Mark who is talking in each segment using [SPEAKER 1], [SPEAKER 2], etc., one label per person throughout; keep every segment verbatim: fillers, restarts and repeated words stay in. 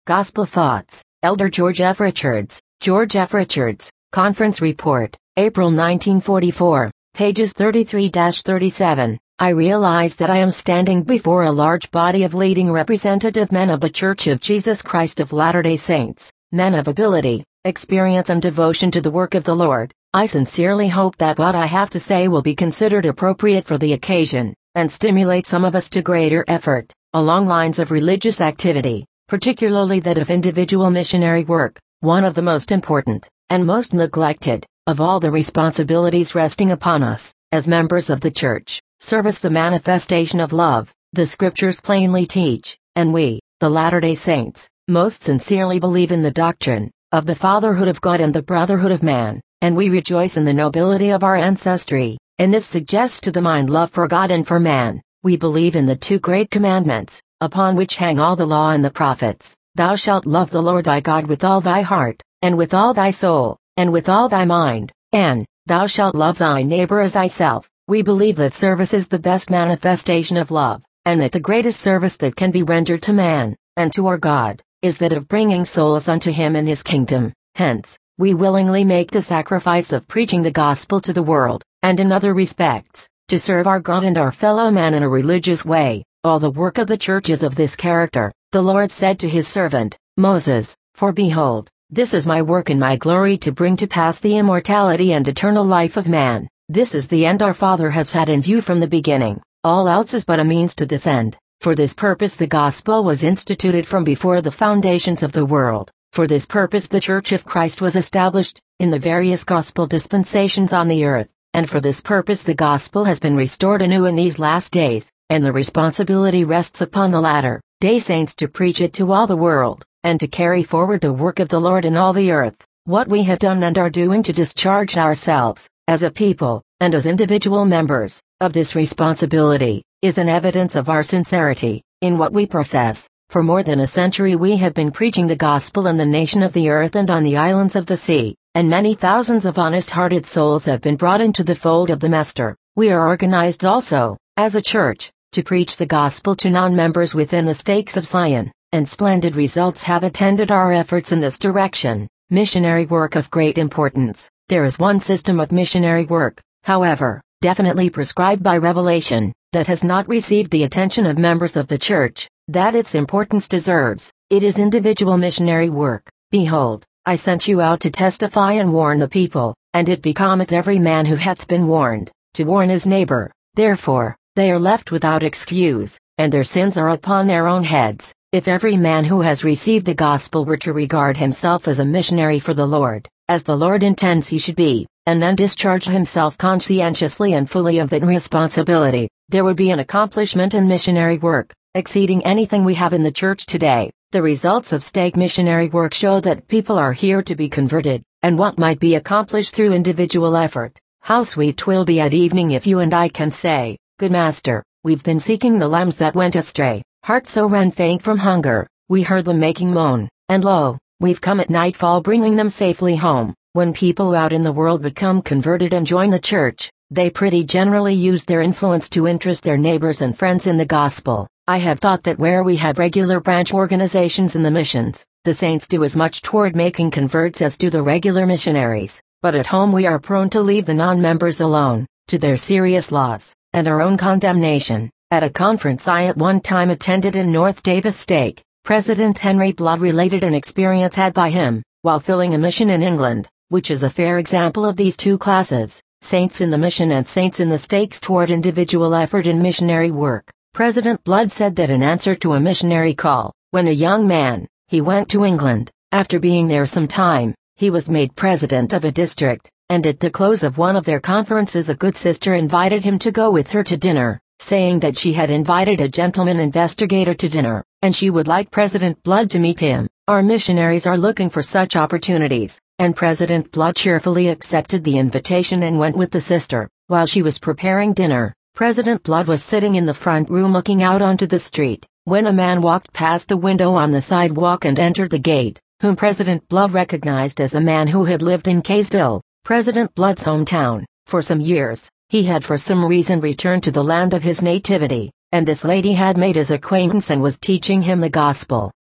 [SPEAKER 1] Gospel Thoughts, Elder George F. Richards, George F. Richards, Conference Report, April nineteen forty-four, pages thirty-three to thirty-seven. I realize that I am standing before a large body of leading representative men of the Church of Jesus Christ of Latter-day Saints, men of ability, experience and devotion to the work of the Lord. I sincerely hope that what I have to say will be considered appropriate for the occasion, and stimulate some of us to greater effort, along lines of religious activity, particularly that of individual missionary work, one of the most important, and most neglected, of all the responsibilities resting upon us, as members of the Church. Service, the manifestation of love, the Scriptures plainly teach, and we, the Latter-day Saints, most sincerely believe in the doctrine of the fatherhood of God and the brotherhood of man, and we rejoice in the nobility of our ancestry, and this suggests to the mind love for God and for man. We believe in the two great commandments, upon which hang all the law and the prophets. Thou shalt love the Lord thy God with all thy heart, and with all thy soul, and with all thy mind, and thou shalt love thy neighbor as thyself. We believe that service is the best manifestation of love, and that the greatest service that can be rendered to man, and to our God, is that of bringing souls unto him and his kingdom. Hence, we willingly make the sacrifice of preaching the gospel to the world, and in other respects, to serve our God and our fellow man in a religious way. All the work of the church is of this character. The Lord said to his servant, Moses, For behold, this is my work and my glory, to bring to pass the immortality and eternal life of man. This is the end our Father has had in view from the beginning. All else is but a means to this end. For this purpose the gospel was instituted from before the foundations of the world. For this purpose the Church of Christ was established, in the various gospel dispensations on the earth. And for this purpose the gospel has been restored anew in these last days, and the responsibility rests upon the latter-day saints to preach it to all the world, and to carry forward the work of the Lord in all the earth. What we have done and are doing to discharge ourselves, as a people, and as individual members, of this responsibility, is an evidence of our sincerity, in what we profess. For more than a century we have been preaching the gospel in the nation of the earth and on the islands of the sea, and many thousands of honest-hearted souls have been brought into the fold of the Master. We are organized also, as a church, to preach the gospel to non-members within the stakes of Zion, and splendid results have attended our efforts in this direction. Missionary work of great importance. There is one system of missionary work, however, definitely prescribed by revelation, that has not received the attention of members of the church, that its importance deserves. It is individual missionary work. Behold, I sent you out to testify and warn the people, and it becometh every man who hath been warned, to warn his neighbor. Therefore, they are left without excuse, and their sins are upon their own heads. If every man who has received the gospel were to regard himself as a missionary for the Lord, as the Lord intends he should be, and then discharge himself conscientiously and fully of that responsibility, there would be an accomplishment in missionary work, exceeding anything we have in the church today. The results of stake missionary work show that people are here to be converted, and what might be accomplished through individual effort. How sweet 'twill be at evening if you and I can say, Good Master, we've been seeking the lambs that went astray. Hearts so ran faint from hunger, we heard them making moan, and lo, we've come at nightfall bringing them safely home. When people out in the world become converted and join the church, they pretty generally use their influence to interest their neighbors and friends in the gospel. I have thought that where we have regular branch organizations in the missions, the saints do as much toward making converts as do the regular missionaries, but at home we are prone to leave the non-members alone, to their serious loss, and our own condemnation. At a conference I at one time attended in North Davis Stake, President Henry Blood related an experience had by him, while filling a mission in England, which is a fair example of these two classes, saints in the mission and saints in the stakes toward individual effort in missionary work. President Blood said that in answer to a missionary call, when a young man, he went to England. After being there some time, he was made president of a district, and at the close of one of their conferences a good sister invited him to go with her to dinner, saying that she had invited a gentleman investigator to dinner, and she would like President Blood to meet him. Our missionaries are looking for such opportunities, and President Blood cheerfully accepted the invitation and went with the sister. While she was preparing dinner, President Blood was sitting in the front room looking out onto the street, when a man walked past the window on the sidewalk and entered the gate, whom President Blood recognized as a man who had lived in Kaysville, President Blood's hometown, for some years. He had for some reason returned to the land of his nativity, and this lady had made his acquaintance and was teaching him the gospel.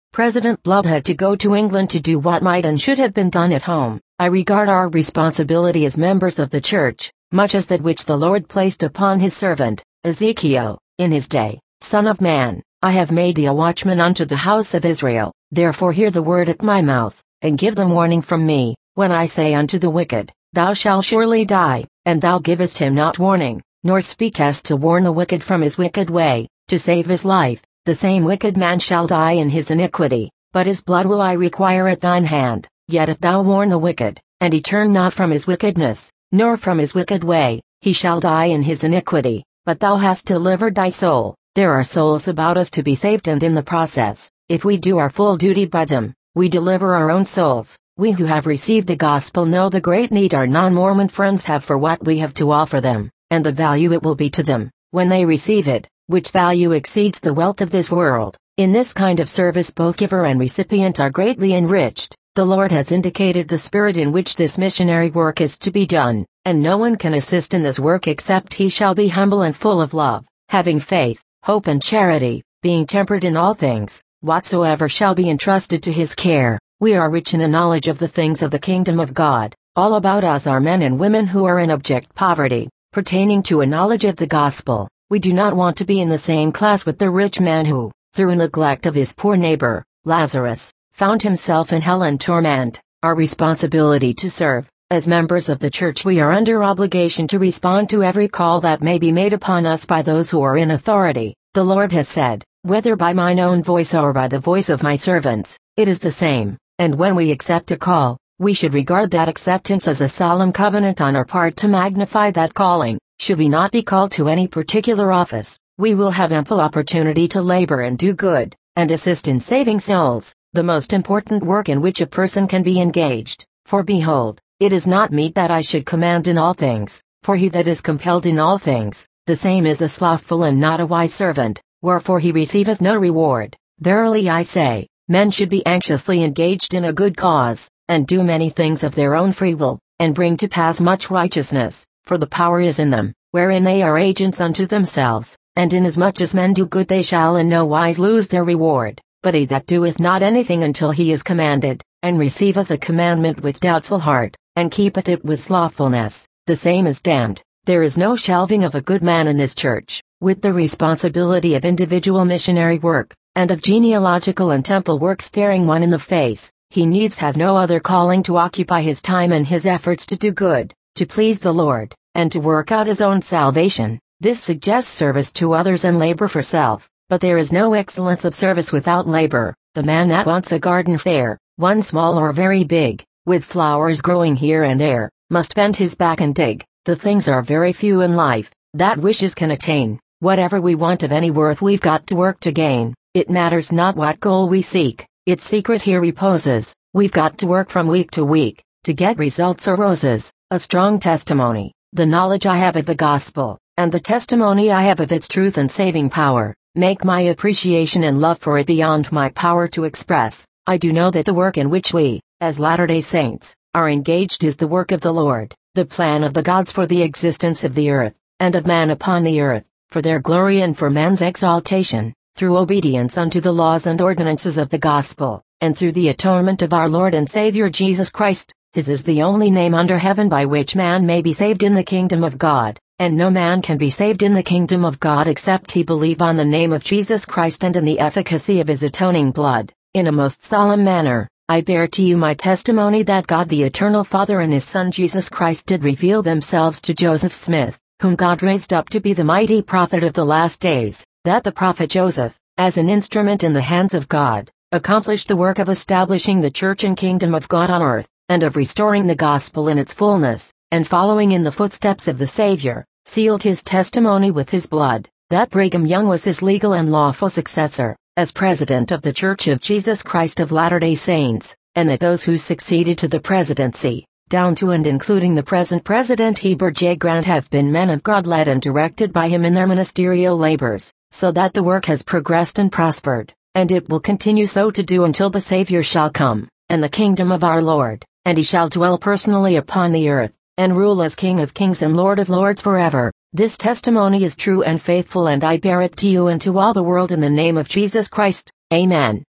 [SPEAKER 1] President Blood had to go to England to do what might and should have been done at home. I regard our responsibility as members of the church, much as that which the Lord placed upon his servant, Ezekiel, in his day. Son of man, I have made thee a watchman unto the house of Israel, therefore hear the word at my mouth, and give them warning from me, when I say unto the wicked, Thou shalt surely die, and thou givest him not warning, nor speakest to warn the wicked from his wicked way, to save his life, the same wicked man shall die in his iniquity, but his blood will I require at thine hand. Yet if thou warn the wicked, and he turn not from his wickedness, nor from his wicked way, he shall die in his iniquity, but thou hast delivered thy soul. There are souls about us to be saved, and in the process, if we do our full duty by them, we deliver our own souls. We who have received the gospel know the great need our non-Mormon friends have for what we have to offer them, and the value it will be to them, when they receive it, which value exceeds the wealth of this world. In this kind of service both giver and recipient are greatly enriched. The Lord has indicated the spirit in which this missionary work is to be done, and no one can assist in this work except he shall be humble and full of love, having faith, hope and charity, being temperate in all things. Whatsoever shall be entrusted to his care, we are rich in a knowledge of the things of the kingdom of God. All about us are men and women who are in abject poverty, pertaining to a knowledge of the gospel. We do not want to be in the same class with the rich man who, through neglect of his poor neighbor, Lazarus, found himself in hell and torment. Our responsibility to serve. As members of the church, we are under obligation to respond to every call that may be made upon us by those who are in authority. The Lord has said, whether by mine own voice or by the voice of my servants, it is the same. And when we accept a call, we should regard that acceptance as a solemn covenant on our part to magnify that calling. Should we not be called to any particular office, we will have ample opportunity to labor and do good, and assist in saving souls, the most important work in which a person can be engaged. For behold, it is not meet that I should command in all things, for he that is compelled in all things, the same is a slothful and not a wise servant, wherefore he receiveth no reward. Verily I say, men should be anxiously engaged in a good cause, and do many things of their own free will, and bring to pass much righteousness, for the power is in them, wherein they are agents unto themselves, and inasmuch as men do good they shall in no wise lose their reward. But he that doeth not anything until he is commanded, and receiveth a commandment with doubtful heart, and keepeth it with slothfulness, the same is damned. There is no shelving of a good man in this church, with the responsibility of individual missionary work, and of genealogical and temple work staring one in the face. He needs have no other calling to occupy his time and his efforts to do good, to please the Lord, and to work out his own salvation. This suggests service to others and labor for self. But there is no excellence of service without labor. The man that wants a garden fair, one small or very big, with flowers growing here and there, must bend his back and dig. The things are very few in life that wishes can attain. Whatever we want of any worth we've got to work to gain. It matters not what goal we seek, its secret here reposes. We've got to work from week to week, to get results or roses. A strong testimony, the knowledge I have of the gospel, and the testimony I have of its truth and saving power, make my appreciation and love for it beyond my power to express. I do know that the work in which we, as Latter-day Saints, are engaged is the work of the Lord, the plan of the gods for the existence of the earth, and of man upon the earth, for their glory and for man's exaltation, through obedience unto the laws and ordinances of the gospel, and through the atonement of our Lord and Savior Jesus Christ. His is the only name under heaven by which man may be saved in the kingdom of God. And no man can be saved in the kingdom of God except he believe on the name of Jesus Christ and in the efficacy of his atoning blood. In a most solemn manner, I bear to you my testimony that God the Eternal Father and his Son Jesus Christ did reveal themselves to Joseph Smith, whom God raised up to be the mighty prophet of the last days, that the prophet Joseph, as an instrument in the hands of God, accomplished the work of establishing the church and kingdom of God on earth, and of restoring the gospel in its fullness, and following in the footsteps of the Savior, sealed his testimony with his blood, that Brigham Young was his legal and lawful successor, as president of the Church of Jesus Christ of Latter-day Saints, and that those who succeeded to the presidency, down to and including the present President Heber J. Grant, have been men of God led and directed by him in their ministerial labors, so that the work has progressed and prospered, and it will continue so to do until the Savior shall come, and the kingdom of our Lord, and he shall dwell personally upon the earth, and rule as King of kings and Lord of lords forever. This testimony is true and faithful, and I bear it to you and to all the world in the name of Jesus Christ. Amen.